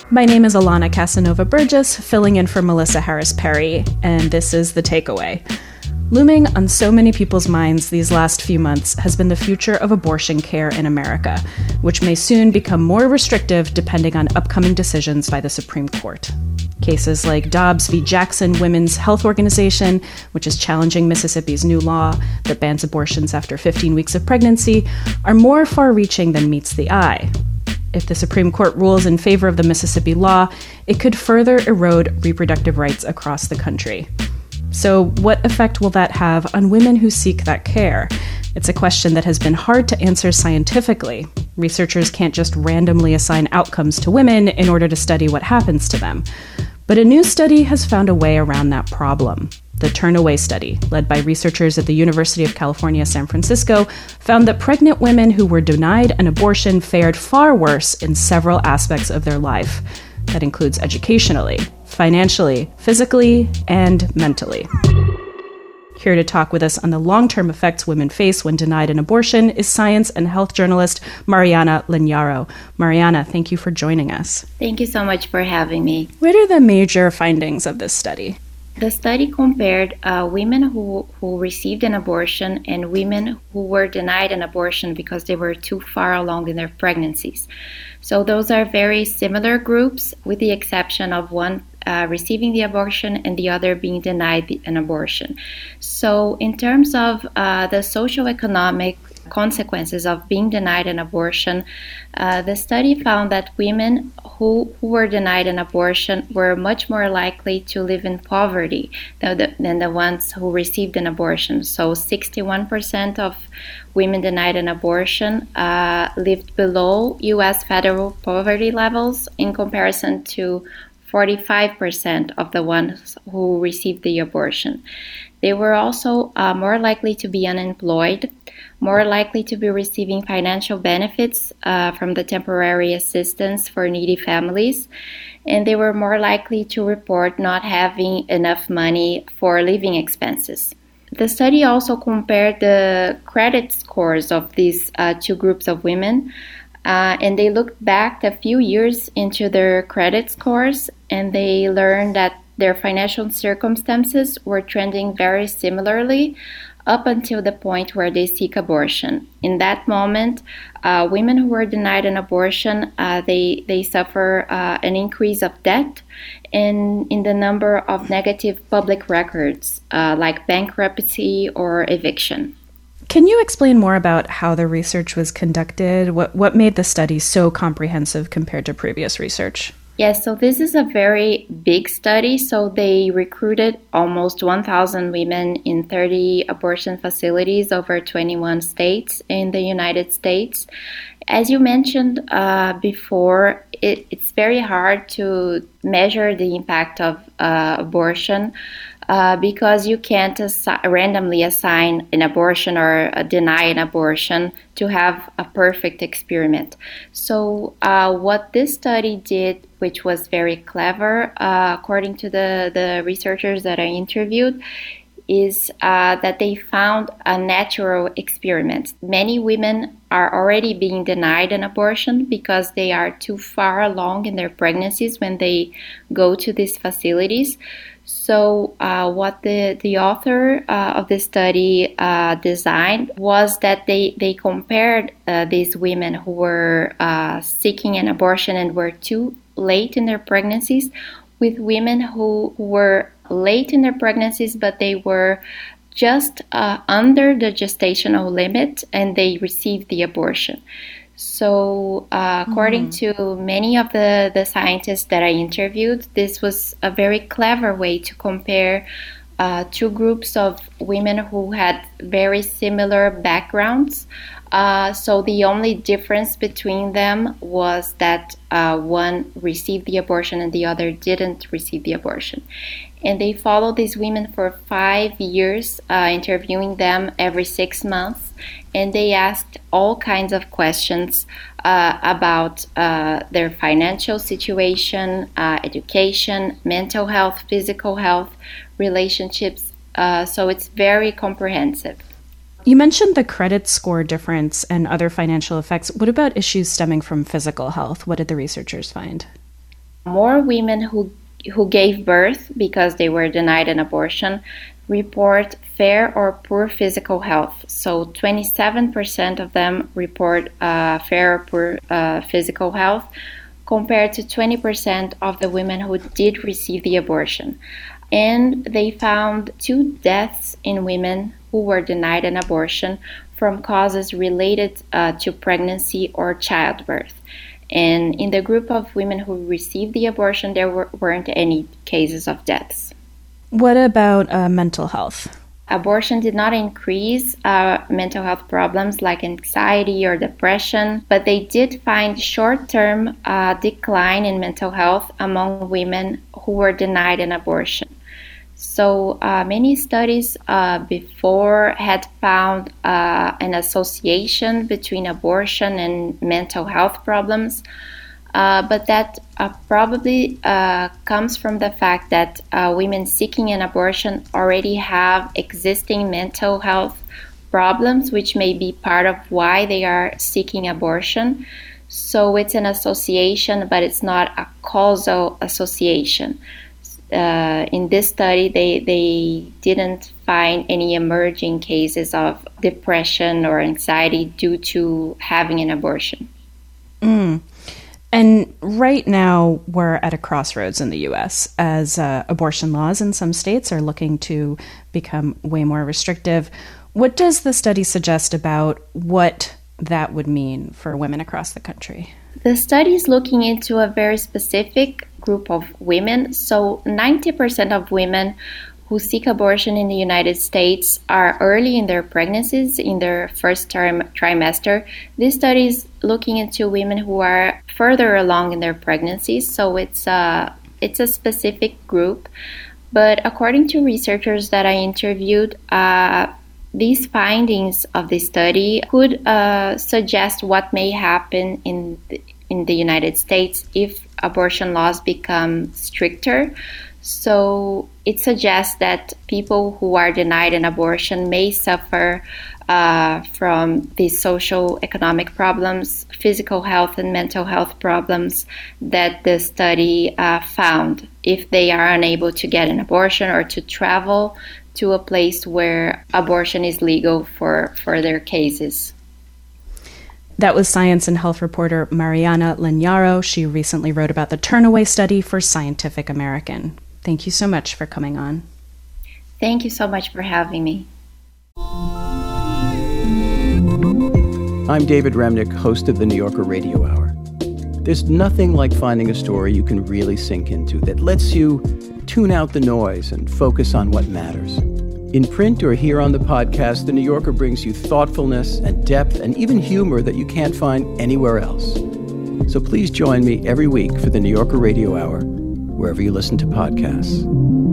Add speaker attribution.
Speaker 1: My name is Alana Casanova Burgess, filling in for Melissa Harris Perry, and this is The Takeaway. Looming on so many people's minds these last few months has been the future of abortion care in America, which may soon become more restrictive depending on upcoming decisions by the Supreme Court. Cases like Dobbs v. Jackson Women's Health Organization, which is challenging Mississippi's new law that bans abortions after 15 weeks of pregnancy, are more far-reaching than meets the eye. If the Supreme Court rules in favor of the Mississippi law, it could further erode reproductive rights across the country. So what effect will that have on women who seek that care? It's a question that has been hard to answer scientifically. Researchers can't just randomly assign outcomes to women in order to study what happens to them. But a new study has found a way around that problem. The Turnaway study, led by researchers at the University of California, San Francisco, found that pregnant women who were denied an abortion fared far worse in several aspects of their life. That includes educationally, financially, physically, and mentally. Here to talk with us on the long-term effects women face when denied an abortion is science and health journalist Mariana Lanyaro. Mariana, thank you for joining us.
Speaker 2: Thank you so much for having me.
Speaker 1: What are the major findings of this study?
Speaker 2: The study compared women who received an abortion and women who were denied an abortion because they were too far along in their pregnancies. So those are very similar groups, with the exception of one receiving the abortion and the other being denied an abortion. So in terms of the socioeconomic consequences of being denied an abortion, the study found that women who were denied an abortion were much more likely to live in poverty than the ones who received an abortion. So 61% of women denied an abortion lived below U.S. federal poverty levels in comparison to 45% of the ones who received the abortion. They were also more likely to be unemployed, more likely to be receiving financial benefits from the temporary assistance for needy families, and they were more likely to report not having enough money for living expenses. The study also compared the credit scores of these two groups of women, and they looked back a few years into their credit scores, and they learned that their financial circumstances were trending very similarly up until the point where they seek abortion. In that moment, women who were denied an abortion, they suffer an increase of debt and in the number of negative public records, like bankruptcy or eviction.
Speaker 1: Can you explain more about how the research was conducted? What made the study so comprehensive compared to previous research?
Speaker 2: Yes, so this is a very big study. So they recruited almost 1,000 women in 30 abortion facilities over 21 states in the United States. As you mentioned before, it's very hard to measure the impact of abortion because you can't randomly assign an abortion or deny an abortion to have a perfect experiment. So what this study did, which was very clever, according to the researchers that I interviewed, is that they found a natural experiment. Many women are already being denied an abortion because they are too far along in their pregnancies when they go to these facilities. So what the author of this study designed was that they compared these women who were seeking an abortion and were too late in their pregnancies with women who were late in their pregnancies, but they were just under the gestational limit and they received the abortion. So according to many of the scientists that I interviewed, this was a very clever way to compare two groups of women who had very similar backgrounds. So the only difference between them was that one received the abortion and the other didn't receive the abortion. And they followed these women for 5 years, interviewing them every 6 months. And they asked all kinds of questions about their financial situation, education, mental health, physical health, relationships. So it's very comprehensive.
Speaker 1: You mentioned the credit score difference and other financial effects. What about issues stemming from physical health? What did the researchers find?
Speaker 2: More women who gave birth because they were denied an abortion report fair or poor physical health. So 27% of them report fair or poor physical health, compared to 20% of the women who did receive the abortion. And they found 2 deaths in women who were denied an abortion from causes related to pregnancy or childbirth. And in the group of women who received the abortion, there weren't any cases of deaths.
Speaker 1: What about mental health?
Speaker 2: Abortion did not increase mental health problems like anxiety or depression, but they did find short-term decline in mental health among women who were denied an abortion. So many studies before had found an association between abortion and mental health problems, but that probably comes from the fact that women seeking an abortion already have existing mental health problems, which may be part of why they are seeking abortion. So it's an association, but it's not a causal association. In this study, they didn't find any emerging cases of depression or anxiety due to having an abortion.
Speaker 1: And right now, we're at a crossroads in the U.S. as abortion laws in some states are looking to become way more restrictive. What does the study suggest about what that would mean for women across the country?
Speaker 2: The study is looking into a very specific group of women. So 90% of women who seek abortion in the United States are early in their pregnancies, in their first trimester. This study is looking into women who are further along in their pregnancies, so it's a specific group. But according to researchers that I interviewed, these findings of the study could suggest what may happen in the United States if abortion laws become stricter. So it suggests that people who are denied an abortion may suffer from these social economic problems, physical health and mental health problems that the study found if they are unable to get an abortion or to travel to a place where abortion is legal for their cases.
Speaker 1: That was science and health reporter Mariana Leñaro. She recently wrote about the Turnaway study for Scientific American. Thank you so much for coming on.
Speaker 2: Thank you so much for having me.
Speaker 3: I'm David Remnick, host of the New Yorker Radio Hour. There's nothing like finding a story you can really sink into that lets you tune out the noise and focus on what matters. In print or here on the podcast, The New Yorker brings you thoughtfulness and depth and even humor that you can't find anywhere else. So please join me every week for The New Yorker Radio Hour, wherever you listen to podcasts.